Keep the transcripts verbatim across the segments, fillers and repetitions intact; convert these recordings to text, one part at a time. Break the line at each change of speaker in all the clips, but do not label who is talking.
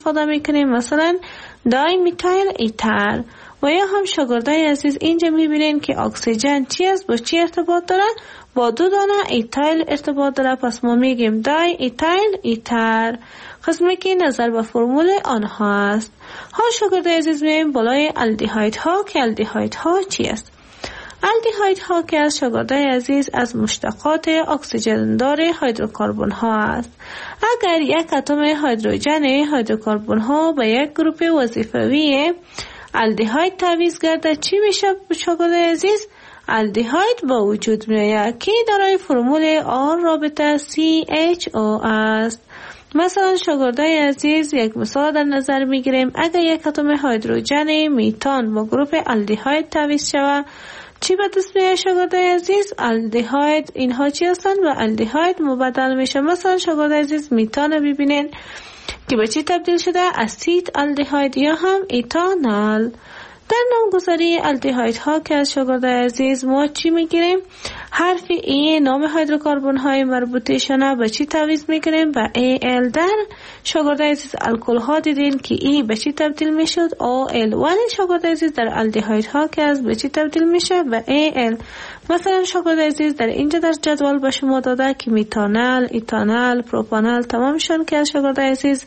استفاده میکنیم، مثلا دای میتایل ایتر. و یا هم شاگردای عزیز اینجا میبینین که اکسیژن چی است، با چی ارتباط داره؟ با دو دانه ایتایل ارتباط داره، پس ما میگیم دای ایتایل ایتر، قسمی که نظر به فرمول آنها است. ها شاگردای عزیز میایم بالای الدیهاید ها که الدیهاید ها چی است؟ الدیهاید ها که از شاگردای عزیز از مشتقات اکسیژن دار هیدروکربن ها است. اگر یک اتم هیدروژن هیدروکربن ها به یک گروپ وظیفوی الدیهاید تعویض گرده چی میشه شاگردای عزیز؟ الدیهاید با وجود میآید که دارای فرمول آر رابطه سی اچ او است. مثلا شاگردای عزیز یک مثال در نظر میگیریم. اگر یک اتم هیدروژن میتان با گروپ الدیهاید تعویض شود چی به دست میاد شاگردای عزیز؟ الدیهاید. اینها چی هستند؟ و الدیهاید مبدل میشه. مثلا شاگردای عزیز میتان ببینین که به چی تبدیل شده؟ اسید الدیهاید یا هم ایتانال. در نامگذاری الدیهاید ها که از شاگردای عزیز ما چی میگیریم؟ حرف ای نام هیدروکربن های مربوطه به چی تعویض میگیریم؟ به ای ال. در شاگردای عزیز الکل ها دیدین که ای به چی تبدیل میشد؟ او ال. ولی شاگردای عزیز در الدیهاید ها که از به چی تبدیل میشه؟ به ای ال. مثلا شاگردای عزیز در اینجا در جدول به شما داده که میتانل، ایتانل، پروپانل تمامشون که از شاگردای عزیز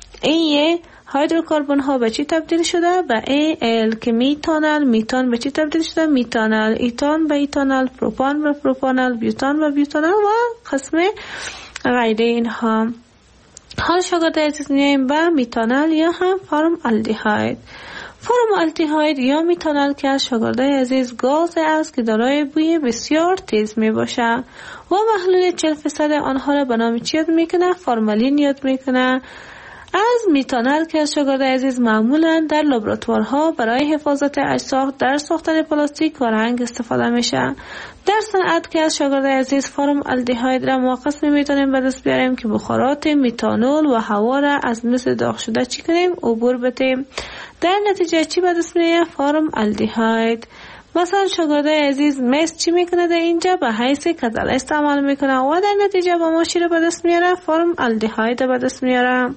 ای هیدروکربن ها به چی تبدیل شده؟ به ای ال. که میتانل، میتان به چی تبدیل شده؟ میتانل، ایتان به ایتانل، پروپان به پروپانل، بیوتان به بیوتانل و قسم غیره اینها. حال شاگردای عزیز میایم به میتانل یا هم فرم الدیهاید. فرم الدیهاید یا میتانل که از شاگردای عزیز گاز است که دارای بوی بسیار تیز می باشه و محلول چهل درصد آنها را به نام چی یاد میکنه؟ فرمالین یاد میکنه. از میتانل که از شاگردای عزیز معمولا در لابراتوارها برای حفاظت اجسام در ساختن پلاستیک و رنگ استفاده میشه. در صنعت که از شاگردای عزیز فرم الدیهاید را ما قسمی میتونیم به دست بیاریم که بخارات میتانول و هوا را از مثل داغ شده چی کنیم؟ عبور بدیم. در نتیجه چی به دست میاد؟ فرم الدیهاید. مثلا شاگردای عزیز مس چی میکنه؟ در اینجا به حیث کتل استعمال میکنه و در نتیجه با ما چی رو به دست میاره؟ فرم الدیهاید به دست میاره.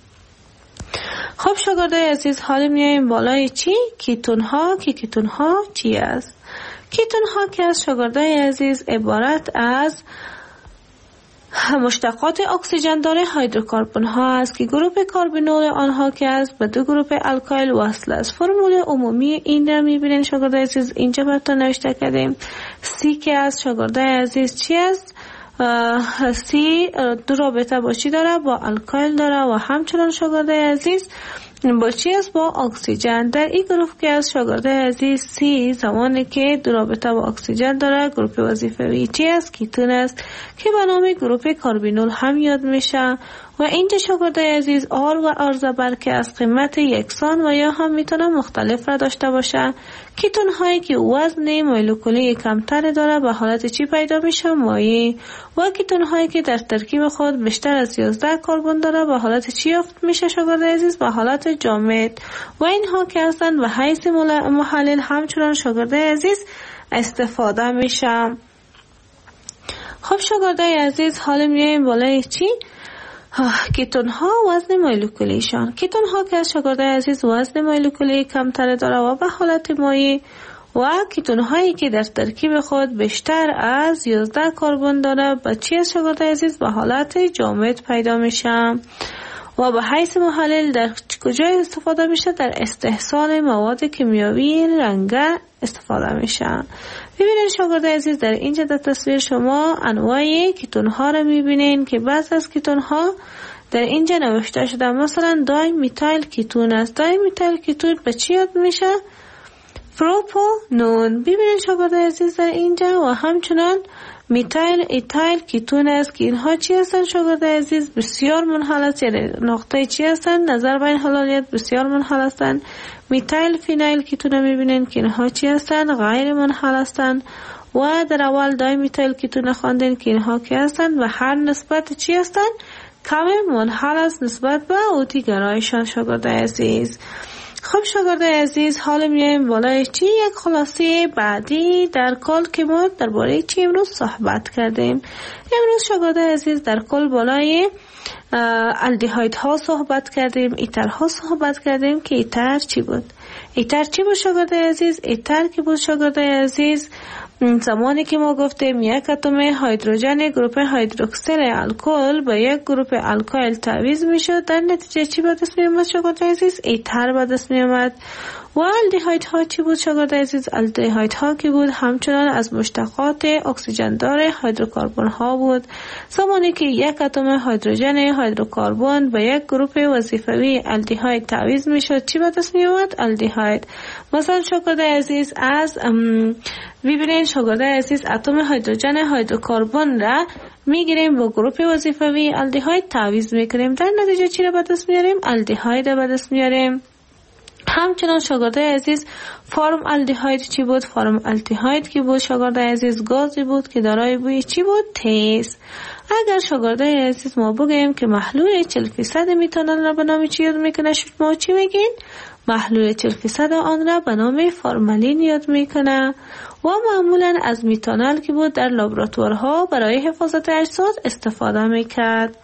خب شاگردای عزیز حالا میایم بالای چی؟ کیتون ها. که کیتون ها چی است؟ کیتون ها که از شاگردای عزیز عبارت از مشتقات اکسیژن داره هیدروکربن ها است که گروپ کاربینول آنها که است به دو گروپ الکایل وصل است. فرمول عمومی این را میبینین شاگردای عزیز اینجا براتون نوشته کردیم. سی که از شاگردای عزیز چی است؟ سی دو رابطه با چی داره؟ با الکایل داره و همچنان شاگردای عزیز با چی است؟ با اکسیژن. در این گروه که از شاگردای عزیز سی زمانی که دو رابطه با اکسیژن داره گروپ وظیفه‌ای چی است؟ کیتون است که به نام گروپ کاربینول هم یاد میشه. و اینجا شاگردای عزیز آر و آر زبر که از قیمت یکسان و یا هم میتونه مختلف را داشته باشه. کیتون هایی که وزن مولکولی کمتر داره به حالت چی پیدا میشه؟ مایع. و کیتون هایی که در ترکیب خود بیشتر از یازده کربن داره به حالت چی یافت میشه شاگردای عزیز؟ به حالت جامد. و اینها که هستن به حیث محلل همچنان شاگردای عزیز استفاده میشه. خب شاگردای عزیز حالا میایم بالای چی؟ کیتون ها وزن مولکولیشان. کیتون ها که از شاگردای عزیز وزن مولکولی کمتر داره و به حالت مایع و کیتون هایی که در ترکیب خود بیشتر از یازده کربن داره به چی از شاگردای عزیز؟ به حالت جامد پیدا میشه. و به حیث محلل در کجا استفاده میشه؟ در استحصال مواد کیمیاوی رنگه استفاده میشه. ببینید شاگردای عزیز در اینجا در تصویر شما انواع کیتون ها رو میبینین که بعض از کیتون ها در اینجا نوشته شده. مثلا دای میتایل کیتون است. دای میتایل کیتون به چی یاد میشه؟ پروپانون. ببینید شاگردای عزیز در اینجا و همچنان میتایل ایتایل کیتون است که اینها چی هستن شاگردای عزیز؟ بسیار منحل است. یعنی نقطه چی هستن؟ نظر به این حلالیت بسیار منحل هستن. میتایل فینایل کیتون رو میبینین که اینها چی هستن؟ غیر منحل هستن. و در اول دای میتایل کیتون خواندین که اینها کی هستن و هر نسبت چی هستن؟ کم منحل است نسبت به اوتی گرایشان شاگردای عزیز. خب شاگردای عزیز حالا میایم بالای چی؟ یک خلاصه بعدی در کل که ما درباره چی امروز صحبت کردیم. امروز شاگردای عزیز در کل بالای الدهاید ها صحبت کردیم، ایتر ها صحبت کردیم که ایتر چی بود. ایتر چی بود شاگرده عزیز؟ ایتر که بود شاگرده عزیز زمانی که ما گفتیم یک اتم هیدروژن گروپ هیدروکسیل الکل با یک گروپ الکایل تعویض میشد، در نتیجه چی به دست می اومد شاگرده عزیز؟ ایتر به دست می اومد. و الدهاید ها چی بود شاگرده عزیز؟ الدهاید ها که بود همچنان از مشتقات اکسیژن دار هیدروکربن ها بود. زمانی که یک اتم هیدروژن هیدروکربن با یک گروپ وظیفوی الدهاید تعویض میشد چی به دست می اومد؟ الدهاید. مثلا شاگرده عزیز از ببینید شاگرده عزیز اتم هیدروژن هیدروکربن را میگیریم با گروپ وظیفوی الدهاید تعویض میکنیم، در نتیجه چی را به دست میاریم؟ الدهاید را به دست میاریم. همچنان شاگرده عزیز فرم الدهاید چی بود؟ فرم الدهاید که بود شاگرده عزیز گازی بود که دارای بوی چی بود؟ تیز. اگر شاگرده عزیز ما بگیم که محلول چهل فیصد میتانول را به نام چی یاد میکنه، شما چی میگین؟ محلول چهل فیصد آن را به نام فرمالین یاد میکنه و معمولا از میتانول که بود در لابراتوارها برای حفاظت اجساد استفاده میکرد.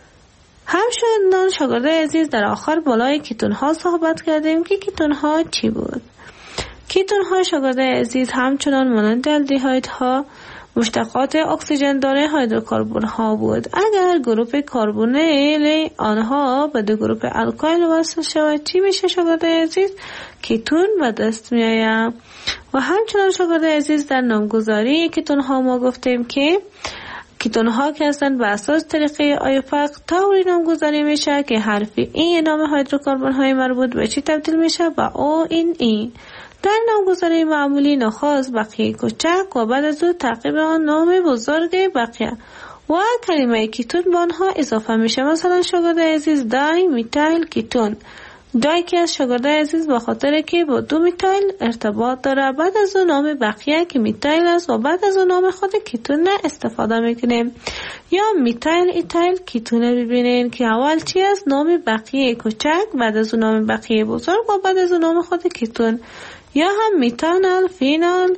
همچنان شاگرده عزیز در آخر بالای کیتون ها صحبت کردیم که کیتون ها چی بود. کیتون ها شاگرده عزیز همچنان مانند الدهاید ها مشتقات اکسیژن دار هیدروکربن ها بود. اگر گروپ کربونیل آنها به دو گروپ الکایل وصل شود چی میشه شاگرده عزیز؟ کیتون به دست می آید. و همچنان شاگرده عزیز در نامگذاری کیتون ها ما گفتیم که کیتون ها که هستند به اساس طریقه آیوپاک طوری نامگذاری میشه که حرف ای نام هیدروکربن های مربوط به چی تبدیل میشه؟ به او این ای. در نامگذاری معمولی نخست بقیه کوچک و بعد از او تعقیب آن نام بزرگ بقیه و کلمه کیتون به آنها اضافه میشه. مثلا شاگرده عزیز دای میتایل کیتون، دای که از شاگرده عزیز به خاطر که با دو میتایل ارتباط داره، بعد از اون نام بقیه که میتایل است و بعد از اون نام خود کیتون استفاده میکنیم. یا میتایل ایتایل کیتون ببینین که اول چی است؟ نام بقیه کوچک، بعد از اون نام بقیه بزرگ و بعد از اون نام خود کیتون. یا هم میتانال فینال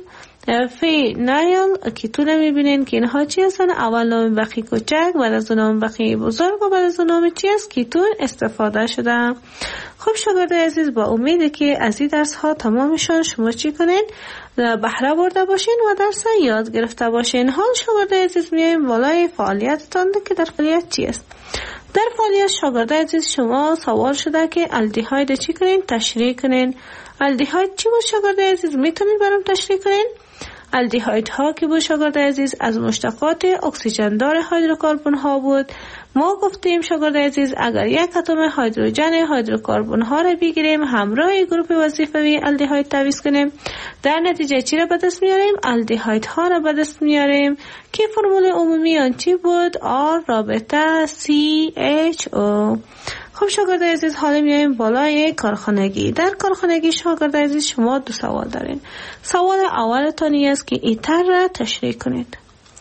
فینایل کیتون میبینین که اینها چی هستن؟ اول نام بقیه کوچک، بعد از اون نام بقیه بزرگ و بعد از اون نام چی است؟ کیتون استفاده شده. خب شاگرده عزیز با امید که از این درس ها تمامشان شما چی کنین؟ بهره برده باشین و درس یاد گرفته باشین. حال شاگرده عزیز میایم بالای فعالیتتان که در فعالیت چی است؟ در فعالیت شاگرده عزیز شما سوال شده که الدهاید چی کنین؟ تشریح کنین. الدهاید چی بود شاگرده عزیز؟ میتونین برام تشریح کنین؟ الدهاید ها که بود شاگرده عزیز از مشتقات اکسیژن دار هیدروکربن ها بود. ما گفتیم شاگرده عزیز اگر یک اتم هیدروژن هیدروکربن ها را بگیریم همراه گروپ وظیفوی الدهاید تعویض کنیم، در نتیجه چی را به دست میاریم؟ الدهاید ها را به دست میاریم که فرمول عمومی آن چی بود؟ آر رابطه سی اچ او. خب شاگرده عزیز حالا میایم بالای کارخانگی. در کارخانگی شاگرده عزیز شما دو سوال دارین. سوال اولتانی است که ایتر را تشریح کنید.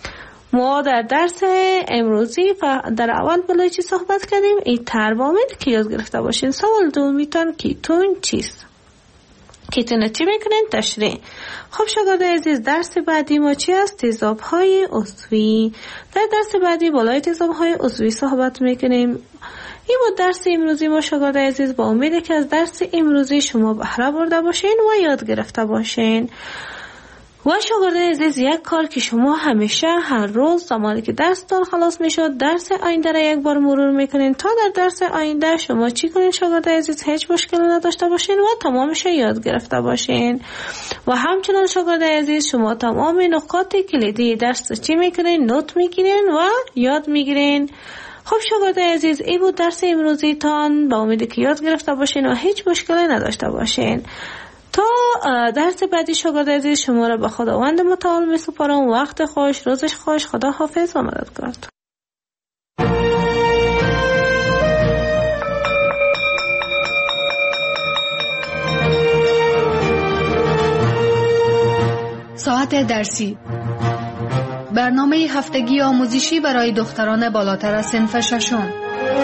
ما در درس امروزی در اول بالای چی صحبت کردیم؟ ایتر با امید که یاد گرفته باشین. سوال دومیتان کیتون چیست؟ کیتون چی میکنین؟ تشریح. خب شاگرده عزیز درس بعدی ما چی است؟ تیزاب های عضوی. در درس بعدی بالای تیزاب های عضوی صحبت میکنیم. این بود درس امروزی ما شاگرده عزیز. با امید که از درس امروزی شما بهره برده باشین و یاد گرفته باشین. و شاگرده عزیز یک کار که شما همیشه هر روز زمانی که درستان خلاص میشد درس آینده را یک بار مرور میکنین تا در درس آینده شما چی کنین شاگرده عزیز؟ هیچ مشکلی نداشته باشین و تمامش یاد گرفته باشین. و همچنان شاگرده عزیز شما تمام نکات کلیدی درس چی میکنین؟ نوت میگیرین و یاد میگیرین. خب شاگرده عزیز این بود درس امروزی تان. با امید که یاد گرفته باشین و هیچ مشکلی نداشته باشین. تا درس بعدی شاگرده عزیز شما را به خداوند متعال می سپارم. وقت خوش، روزش خوش، خدا حافظ و مددگار.
ساعت درسی، برنامه هفتگی آموزشی برای دختران بالاتر از صنف ششم.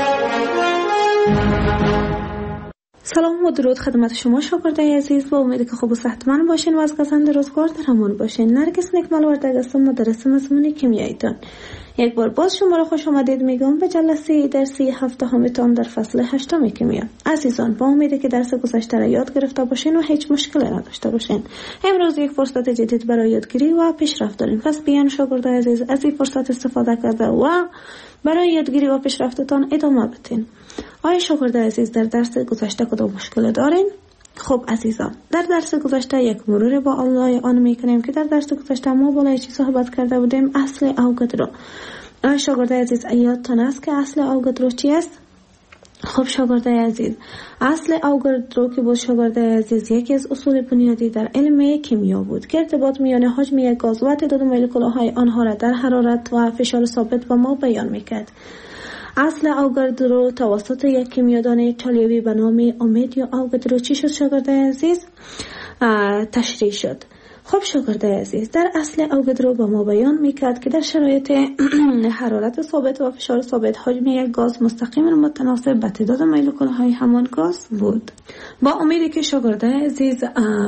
سلام و درود خدمت شما شاگرده عزیز. با امید که خوب و صحتمند باشین و از گزند روزگار در امان باشین. نرگس نکمل وردگ هستم، مدرس مضمون کیمیاییتان. یک بار باز شما را خوش آمدید میگم به جلسه درسی هفته همتان در فصل هشتم کیمیا. عزیزان، با امیده که درس گذشته را یاد گرفته باشین و هیچ مشکلی نداشته باشین. امروز یک فرصت جدید برای یادگیری و پیشرفت داریم. پس بیان شاگردای عزیز از این فرصت استفاده کرده و برای یادگیری و پیشرفتتان ادامه بدین. آیا شاگردای عزیز در درس گذشته کدام مشکل دارین؟ خب عزیزان، در درس گذشته یک مرور با الله آن میکنیم که در درس گذشته ما بالای چی صحبت کرده بودیم؟ اصل اوگادرو. آیا شاگردای عزیز یادتان است که اصل اوگادرو چی است؟ خب شاگردای عزیز، اصل اوگادرو که بود شاگردای عزیز یکی از اصول بنیادی در علم کیمیا بود که ارتباط میان حجم یک گاز و تعداد مولکول‌های آنها را در حرارت و فشار ثابت به ما بیان میکرد. اصل اوگادرو توسط یک کیمیادان ایتالیایی به نام آمدیو اوگادرو چی شد شاگردای عزیز؟ تشریح شد. خب شاگردای عزیز، در اصل اوگادرو به ما بیان میکرد که در شرایط حرارت ثابت و فشار ثابت حجم یک گاز مستقیما متناسب به تعداد مولکول‌های همان گاز بود. با امیدی که شاگردای عزیز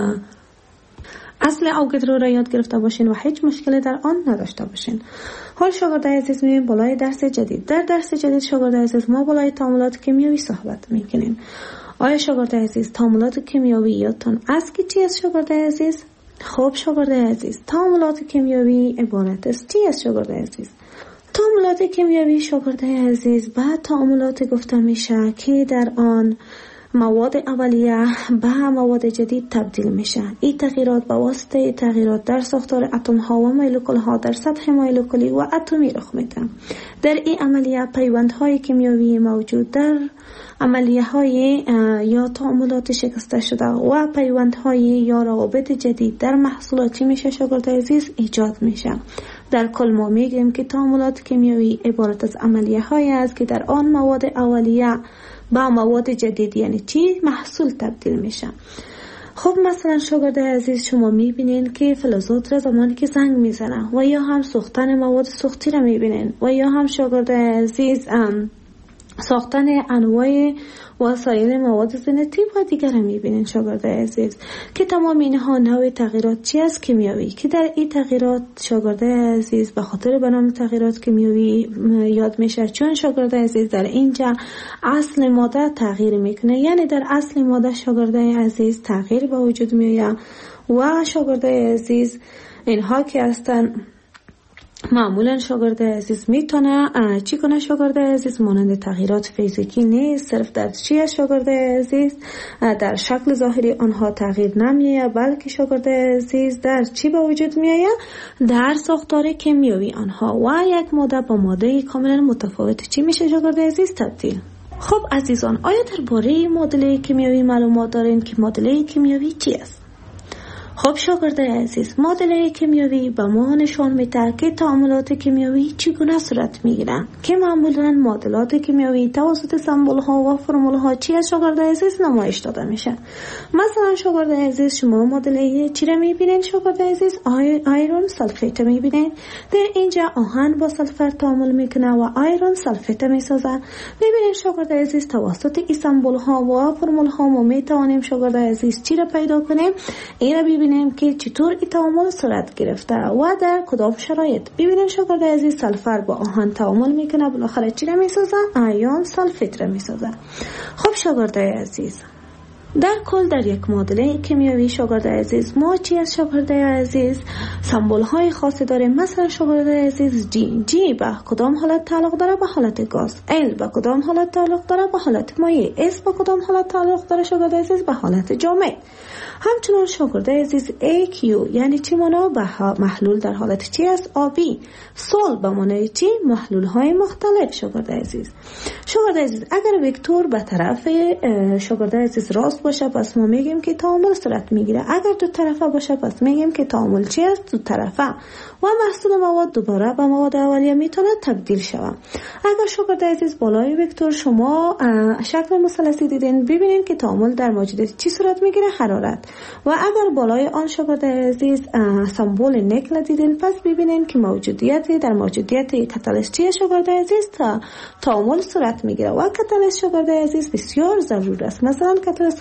اصل اوگادرو را یاد گرفته باشین و هیچ مشکلی در آن نداشته باشین. حال شاگردای عزیز می‌بینیم بالای درس جدید. در درس جدید شاگردای عزیز ما بالای تعاملات کیمیایی صحبت می‌کنیم. آیا شاگردای عزیز تعاملات کیمیایی یادتان است که چی است شاگردای عزیز؟ خب شاگردای عزیز، تعاملات کیمیایی عبارت است چی است شاگردای عزیز؟ تعاملات کیمیایی شاگردای عزیز بعد تعاملات گفته میشه که در آن مواد اولیه به مواد جدید تبدیل میشه. این تغییرات به واسطه تغییرات در ساختار اتم ها و مولکول ها در سطح مولکولی و اتمی رخ میده. در این عملیه پیوند های کیمیایی موجود در عملیه های یا تعاملات شکسته شده و پیوند های یا روابط جدید در محصولات چی میشه شاگردای عزیز؟ ایجاد میشه. در کل ما میگیم که تعاملات کیمیایی عبارت از عملیه های است که در آن مواد اولیه با مواد جدید یعنی چی؟ محصول تبدیل میشه. خب مثلا شاگردای عزیز شما میبینین که فلزات را زمانی که زنگ میزنه و یا هم سوختن مواد سوختی را میبینین و یا هم شاگردای عزیز ساختن انواع وسایل مواد زینتی و دیگر میبینین شاگردای عزیز که تمام اینها نوع تغییرات چی است؟ کیمیایی. که در این تغییرات شاگردای عزیز به خاطر به نام تغییرات کیمیایی یاد میشه چون شاگردای عزیز در اینجا اصل ماده تغییر میکنه، یعنی در اصل ماده شاگردای عزیز تغییر به وجود میاد و شاگردای عزیز اینها که هستن معمولا شاگرد عزیز میتونه چی کنه شاگرد عزیز؟ مانند تغییرات فیزیکی نیست، صرف در چی شاگرد عزیز؟ در شکل ظاهری آنها تغییر نمیآید، بلکه شاگرد عزیز در چی به وجود میآید؟ در ساختار کیمیایی آنها و یک ماده با ماده کاملا متفاوت چی میشه شاگرد عزیز؟ تبدیل. خب عزیزان، آیا درباره معادله کیمیایی معلومات دارین که معادله کیمیایی چی است؟ خب شاگردای عزیز، معادله کیمیایی به ما نشان میده که تعاملات کیمیایی چگونه صورت میگیرن که معمولا معادلات کیمیایی توسط سمبل ها و فرمول ها چی از شاگردای عزیز نمایش داده میشه. مثلا شاگردای عزیز شما معادله چی را میبینین شاگردای عزیز؟ آیرون سلفیت میبینین. در اینجا آهن با سلفر تعامل میکنه و آیرون سلفیت میسازه. میبینین شاگردای عزیز توسط این سمبل ها و فرمول ها ما میتوانیم شاگردای عزیز چی را پیدا کنیم؟ این را ببینیم که چطور این تعامل صورت گرفته و در کدام شرایط. ببینیم شاگرد عزیز سلفر با آهن تعامل میکنه، بالاخره چی را میسازه؟ آیون سلفیت را میسازه. خب شاگرد عزیز، در کل در یک معادله کیمیایی شاگرد عزیز ما چی از شاگرد عزیز؟ سمبل های خاصی داریم. مثلا شاگرد عزیز جی جی به کدام حالت تعلق داره؟ به حالت گاز. ال به کدام حالت تعلق داره؟ به حالت مایع. اس به کدام حالت تعلق داره شاگرد عزیز؟ به حالت جامد. همچنان شاگرد عزیز ای کیو یعنی چی مانا؟ به محلول در حالت چی است؟ آبی. سول به معنای چی؟ محلول های مختلف شاگرد عزیز. شاگرد عزیز اگر وکتور به طرف شاگرد عزیز راست باشه پس ما میگیم که تعامل صورت میگیره، اگر دو طرفه باشه پس میگیم که تعامل چی است؟ دو طرفه و محصول مواد دوباره به مواد اولیه میتونه تبدیل شود. اگر شاگرد عزیز بالای وکتور شما شکل مثلثی دیدین ببینین که تعامل در موجودیت چی صورت میگیره؟ حرارت. و اگر بالای آن شاگرد عزیز سمبل نکل دیدین پس ببینین که موجودیت در موجودیت کاتالیست چی شاگرد عزیز؟ تا تعامل صورت میگیره و کاتالیست شاگرد عزیز بسیار ضرور است. مثلا کاتالیست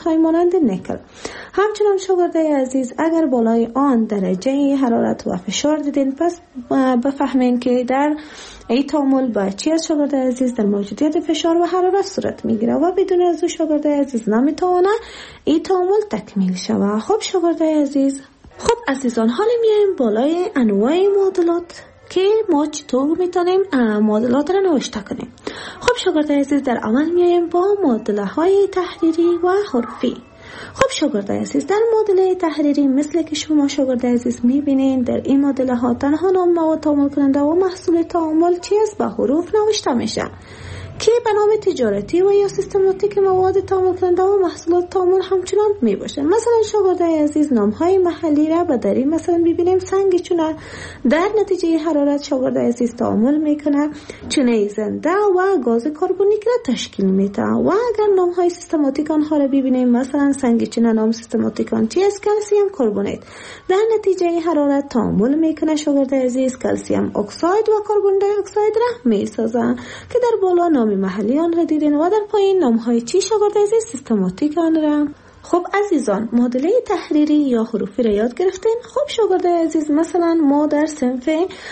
های مانند نیکل. همچنان شاگردای عزیز اگر بالای آن درجه حرارت و فشار دیدین پس بفهمین که در ای تعامل با چی از شاگردای عزیز در موجودیت فشار و حرارت صورت میگیره و بدون از او شاگردای عزیز نمیتونه ای تعامل تکمیل شود. خب شاگردای عزیز، خب عزیزان، حالا میایم بالای انواع معادلات که ما چطور میتونیم معادلات را نوشته کنیم. خب شاگردای عزیز، در اول میایم با معادله های تحریری و حروفی. خب شاگردای عزیز، در معادله تحریری مثل که شما شاگردای عزیز میبینین در این معادله ها تنها نام مواد تعامل کننده و محصول تعامل چیز با حروف نوشته میشه که به نام تجارتی و یا سیستماتیک مواد تعامل کننده و محصولات تعامل همچنان می باشه. مثلا شاگردای عزیز، نام های محلی را به دری مثلا ببینیم سنگ چونه در نتیجه حرارت شاگردای عزیز تعامل میکنه چونه زنده و گاز کربونیک را تشکیل میده. و اگر نام های سیستماتیک آنها را ببینیم مثلا سنگ چونه نام سیستماتیک آن چی است؟ کلسیم کربونات. در نتیجه حرارت تعامل میکنه شاگردای عزیز کلسیم اکساید و کربن دی اکساید را میسازه که در بالا نام محلی آن را دیدین و در پایین نام های چی شاگردای عزیز؟ سیستماتیک آن را. خب عزیزان، معادله تحریری یا حروفی را یاد گرفتین. خب شاگردای عزیز، مثلا ما در صنف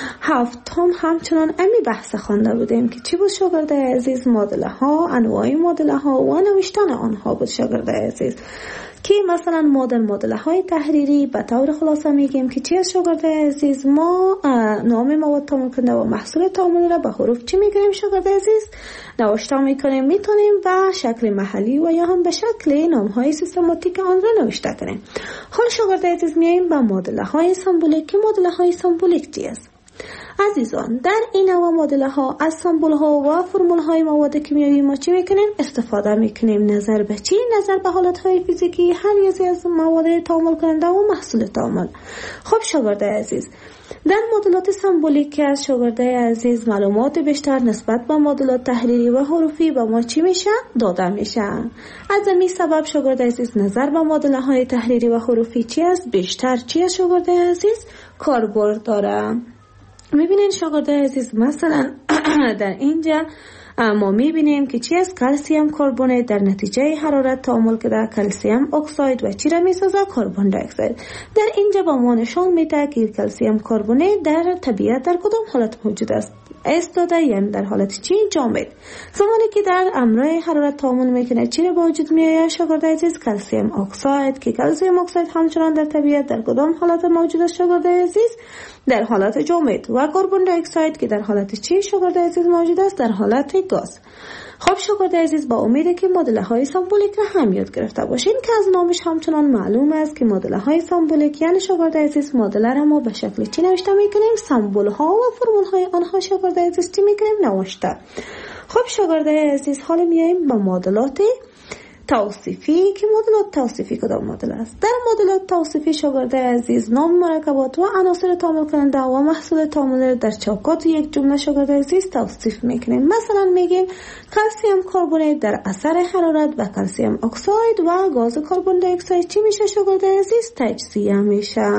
هفتم همچنان امی بحث خوانده بودیم که چی بود شاگردای عزیز؟ معادله ها، انواع معادله ها و نوشتن آنها بود شاگردای عزیز. که مثلا ما در معادله های تحریری به طور خلاصه میگیم که چی از شاگردای عزیز؟ ما نام مواد تعامل کننده و محصول تعامل را به حروف چی میگیریم شاگردای عزیز؟ نوشته میکنیم. میتونیم به شکل محلی و یا هم به شکل نام های سیستماتیک آن را نوشته کنیم. حال شاگردای عزیز میایم به معادله های سمبولیک که معادله های سمبولیک چی است؟ عزیزان، در این نوع معادله ها از سمبول ها و فرمول های مواد کیمیایی ما چی میکنیم؟ استفاده میکنیم. نظر به چی؟ نظر به حالت های فیزیکی هر یکی از مواد تعامل کننده و محصول تعامل. خب شاگردای عزیز، در معادلات سمبولیک که از شاگردای عزیز معلومات بیشتر نسبت به معادلات تحریری و حروفی به ما چی میشه؟ داده میشه. از همین سبب شاگردای عزیز نظر به معادله های تحریری و حروفی چی است؟ بیشتر چی از شاگردای عزیز؟ کاربرد داره. میبینین شاگردای عزیز، مثلا در اینجا ما میبینیم که چی است؟ کلسیم کربونات در نتیجه حرارت تعامل کرده کلسیم اکساید و چی را میسازه؟ کربن دی اکساید. در اینجا با ما نشان میده که کلسیم کربونات در طبیعت در کدام حالت موجود است؟ استاده، یعنی در حالت چی؟ جامد. زمانی که در امرای حرارت تعامل میکنه چی را به وجود میآید شاگردای عزیز؟ کلسیم اکساید که کلسیم اکساید همچنان در طبیعت در کدام حالت موجود است شاگردای عزیز؟ در حالت جامد. و کربن دی اکساید که در حالت چی شاگردای عزیز موجود است؟ در حالت گاز. خب شاگردای عزیز، با امید که معادله های سمبولیک را هم یاد گرفته باشین که از نامش همچنان معلوم است که معادله های سمبولیک یعنی شاگردای عزیز معادله را ما به شکل چی نوشته میکنیم؟ سمبول ها و فرمول های آنها شاگردای عزیز چی میکنیم؟ نوشته. خب شاگردای عزیز، حالا میایم به معادلات توصیفی که معادلات توصیفی کدام معادله است؟ در معادلات توصیفی شاگردای عزیز نام مرکبات و عناصر تعامل کننده و محصول تعامل در چوکات یک جمله شاگردای عزیز توصیف میکنیم. مثلا میگیم کلسیم کربونات در اثر حرارت و کلسیم اکساید و گاز کربن دی اکساید چی میشه شاگردای عزیز؟ تجزیه میشه.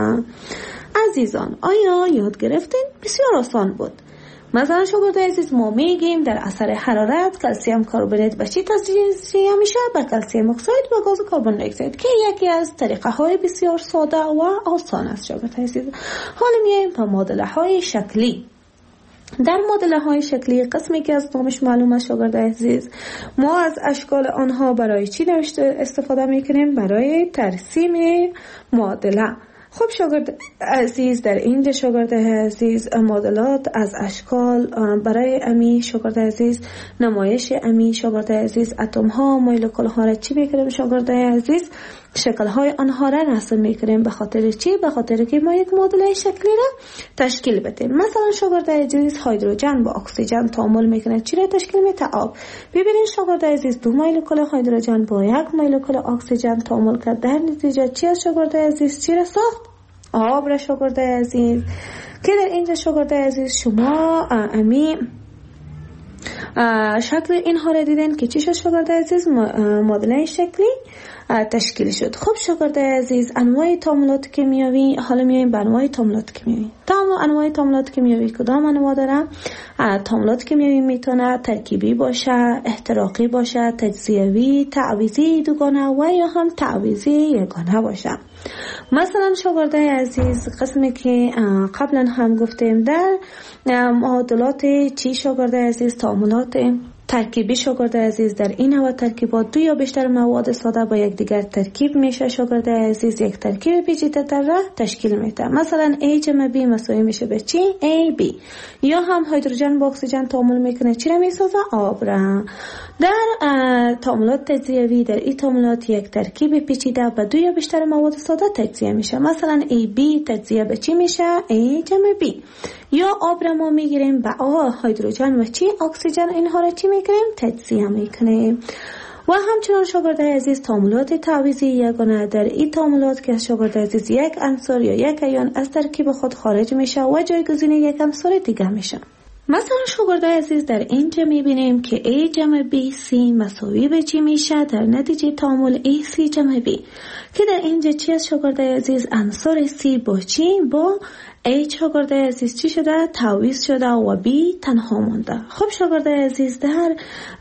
عزیزان، آیا یاد گرفتین؟ بسیار آسان بود. مثلا شاگردای عزیز، ما میگیم در اثر حرارت کلسیم کربونات به چی تجزیه میشه؟ به کلسیم اکساید و گاز کربن دی اکساید که یکی از طریقه های بسیار ساده و آسان است شاگردای عزیز. حالا میایم به معادله های شکلی. در معادله های شکلی قسمی که از نامش معلوم است شاگردای عزیز، ما از اشکال آنها برای چی نوشته استفاده میکنیم؟ برای ترسیم معادله. خب شاگرد عزیز، در اینجا شاگرد عزیز معادلات از اشکال برای امی شاگرد عزیز نمایش امی شاگرد عزیز اتم ها مولکول ها را چی میکنیم شاگرد عزیز؟ شکل های آنها را رسم میکنیم. به خاطر چی؟ به خاطر که ما یک معادله شکلی را تشکیل بدیم. مثلا شاگرد عزیز هیدروژن با اکسیژن تعامل میکنه، چی را تشکیل میده؟ آب. ببینید شاگرد عزیز، دو مولکول هیدروژن با یک مولکول اکسیژن تعامل کرد، در نتیجه چی از شاگرد عزیز چی را ساخت؟ آب را شاگرد عزیز. که در اینجا شاگرد عزیز شما امی شکل اینها را دیدن که چی شد شاگرد عزیز؟ معادله شکلی تشکیل شد. خب شاگرد عزیز، انواع تعاملات کیمیایی، حالا میایم به انواع تعاملات کیمیایی. تمام انواع تعاملات کیمیایی کدام انواع داره؟ تعاملات کیمیایی میتونه ترکیبی باشه، احتراقی باشه، تجزیوی، تعویضی دوگانه و یا هم تعویضی یگانه باشه. مثلا شاگرد عزیز، قسمی که قبلا هم گفتیم در معادلات چی شاگرد عزیز؟ تعاملات ترکیبی شاگرد عزیز، در این نوع ترکیبات دو یا بیشتر مواد ساده با یکدیگر ترکیب میشه شاگرد عزیز، یک ترکیب پیچیده‌تر را تشکیل میده. مثلا A جمع B مساوی میشه به چی؟ A B. یا هم هیدروژن با اکسیژن تعامل میکنه، چی را میسازه؟ آب را. در تعاملات تجزیوی، در این تعاملات یک ترکیب پیچیده با دو یا بیشتر مواد ساده تجزیه میشه. مثلا A B تجزیه به چی میشه؟ A جمع B. یا آب را ما میگیریم با آ هیدروژن و چی؟ اکسیژن، اینها را چی میکنیم؟ تجزیه میکنیم. و همچنان شاگرد عزیز، تعاملات تعویضی یگانه، در این تعاملات که شاگرد عزیز یک عنصر یا یک ایون از ترکیب خود خارج میشه و جایگزین یک عنصر دیگه میشه. مثلا شاگرد عزیز، در اینجا میبینیم که A جمع B C مساوی به چی میشه؟ در نتیجه تعامل A C جمع B که در اینجا چی است شاگرد عزیز؟ عنصر C با چی؟ با A شاگرد عزیز چی شده؟ تعویض شده و B تنها مونده. خب شاگرد عزیز، در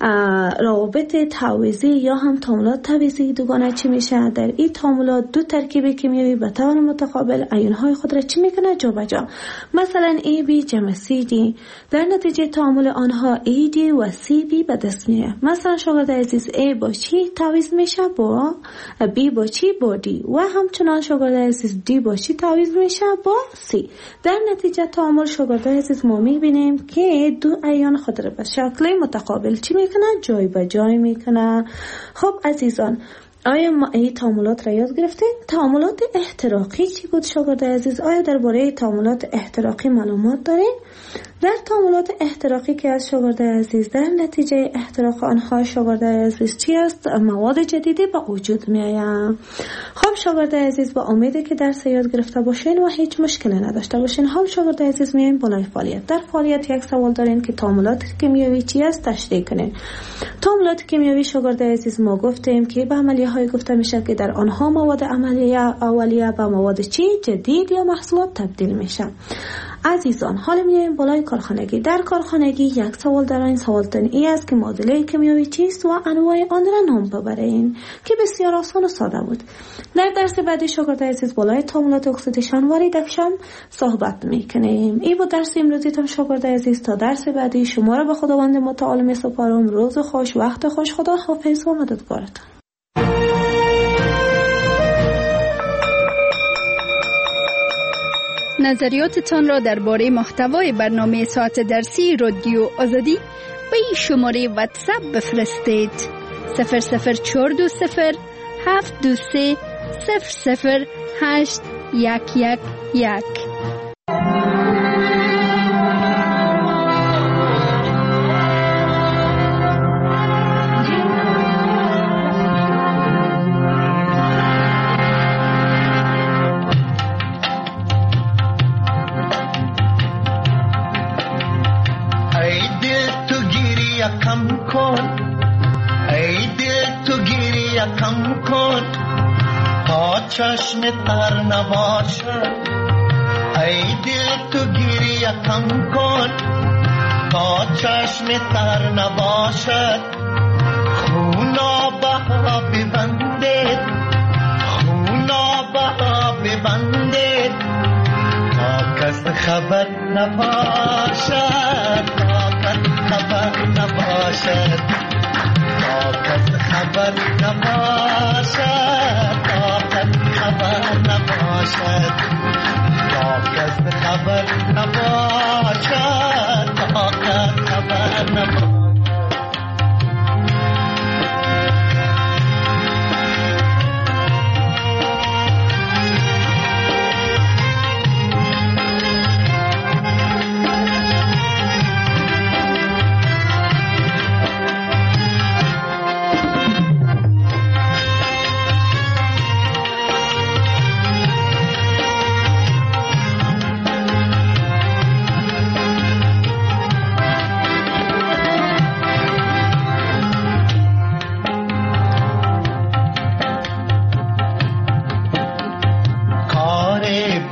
روابط تعویضی یا هم تعاملات تعویضی دوگانه چی میشه؟ در این تعاملات دو ترکیب کیمیایی به طور متقابل ایون‌های خود را چی میکنه؟ جابجا. مثلا A B جمع C D، در نتیجه تعامل آنها A D و C B به دست میاد. مثلا شاگرد عزیز، A با چی تعویض میشه؟ با B با چی؟ با D. و همچنان شاگرد عزیز، D با چی تعویض میشه؟ با C. در نتیجه تعامل شاگرد عزیز ما میبینیم که دو ایون خود را به شکل متقابل چی میکنه؟ جای به جای میکنه. خب عزیزان، آیا ما این تعاملات را یاد گرفتیم؟ تعاملات احتراقی چی بود شاگرد عزیز؟ آیا درباره تعاملات احتراقی معلومات دارین؟ در تعاملات احتراقی که از شاگرد عزیز، در نتیجه احتراق آنها شاگرد عزیز چی است؟ مواد جدیدی به وجود می آید. خب شاگرد عزیز، با امیده که درس یاد گرفته باشین و هیچ مشکلی نداشته باشین. هم شاگرد عزیز میایم بالای فعالیت. در فعالیت یک سوال دارین که تعاملات کیمیایی چی است؟ تشریح کنین. تعاملات کیمیایی شاگرد عزیز ما گفتیم که به عملیه های گفته میشه که در آنها مواد عملیه اولیه به مواد چی؟ جدید یا محصولات تبدیل میشه. عزیزان، حالا میایم بالای کارخانگی. در کارخانگی یک سوال در این سوالتون ای است که معادله کیمیایی چیست و انواع آن را نام ببرین که بسیار آسان و ساده بود. در درس بعدی شاگرد عزیز بالای تعاملات اکسیدیشن و ریدکشن صحبت میکنیم. ای بود درس امروزیتون شاگرد عزیز. تا درس بعدی شما را به خداوند متعال میسپارم. روز خوش، وقت خوش، خدا حافظ و مددگارتان.
نظریاتتان را درباره محتوای برنامه ساعت درسی رادیو آزادی به این شماره واتساپ بفرستید: صفر صفر چهار دو صفر هفت دو سه صفر صفر هشت یک یک یک.
کم کن ای دل تو گریه کم کن تا چشم تر نباشد. ای دل تو گریه کم کن تا چشم تر نباشد. خونا بها ببندید خونا بها ببندید تا کس خبر نباشد. تا کس خبر نباشد. تا کس خبر نباشد. تا کس خبر نباشد. تا کس خبر نباشد. تا کس خبر نباشد.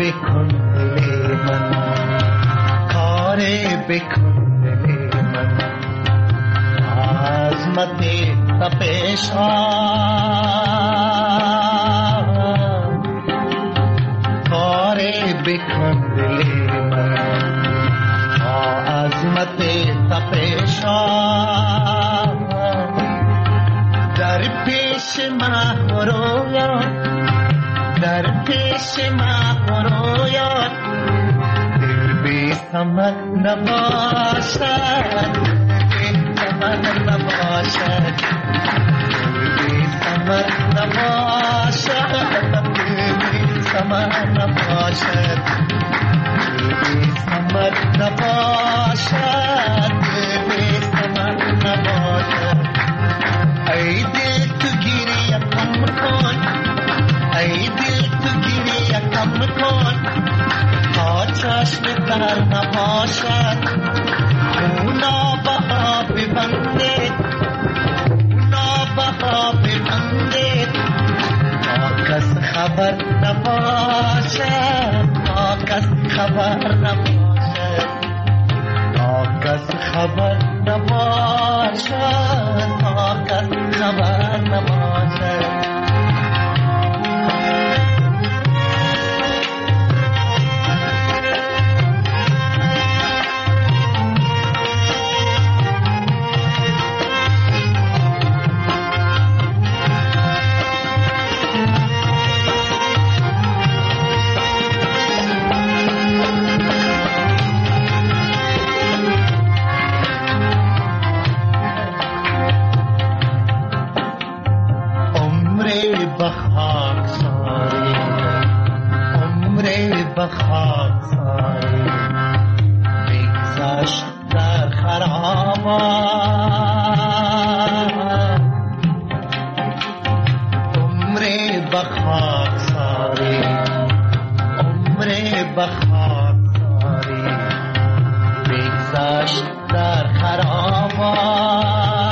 بکن دل من، کاری بکن دل من، عظمت تپشان کاری بکن دل من، عظمت تپشان در پیش من رویان، در پیش من رویان، دل بی ثمر نباشد، بی ثمر نباشد، دل بی ثمر نباشد، بی ثمر نباشد، بی ثمر نباشد، بی ثمر نباشد. ای دل تو گیری یکم کن، ای دل تو گیری یکم کن، تا چشم در نباشد، خونا بها ببندید، خونا بها ببندید، تا کس خبر نباشد، تا کس خبر نباشد، تا کس خبر نباشد، تا کس خبر نباشد. بخاک ساری، عمر بخاک ساری، بگذشت در خرامان، عمر بخاک ساری، عمر بخاک ساری، بگذشت در خرامان.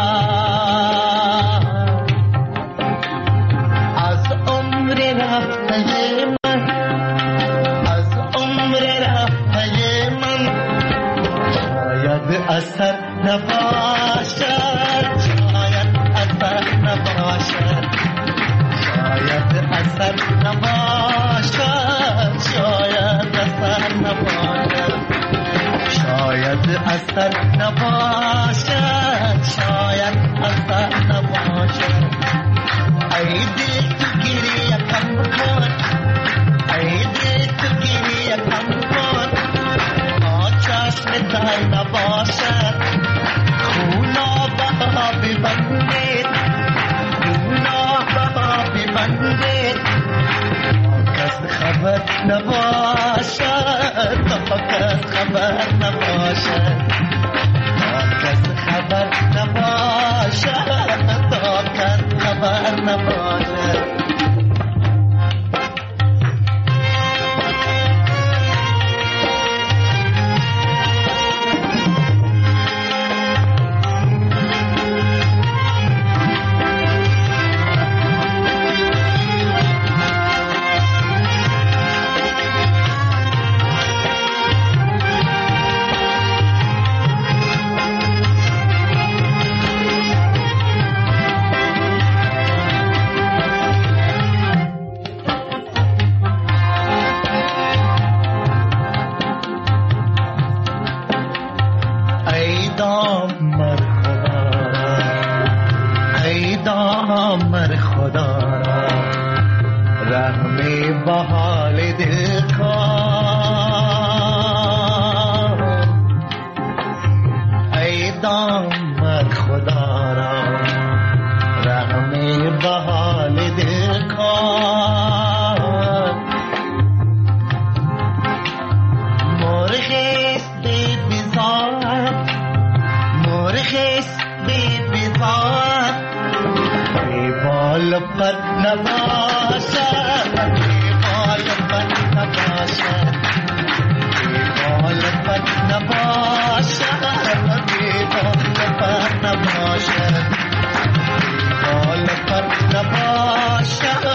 اثر نباشد، شاید اثر نباشد، شاید اثر نباشد، شاید اثر نباشد، شاید اثر نباشد، شاید اثر نباشد. ای دل تو گیری یکم کن، ای دل تو گیری یکم کن، چشم در نباشد، خونا بها ببندید، خونا بها ببندید، تا کس خبر نباشد، تا کس خبر نباشد، تا کس خبر نباشد، تا کس خبر نباشد. دامر خدا را رحم بحال دل کن، ای دامر خدا را رحم بحال دل کن. مرغیست بی بیزار، مرغیست بی بیزار، بال پر نباشد، بال پر نباشد، بال پر نباشد، بال پر نباشد، بال پر نباشد،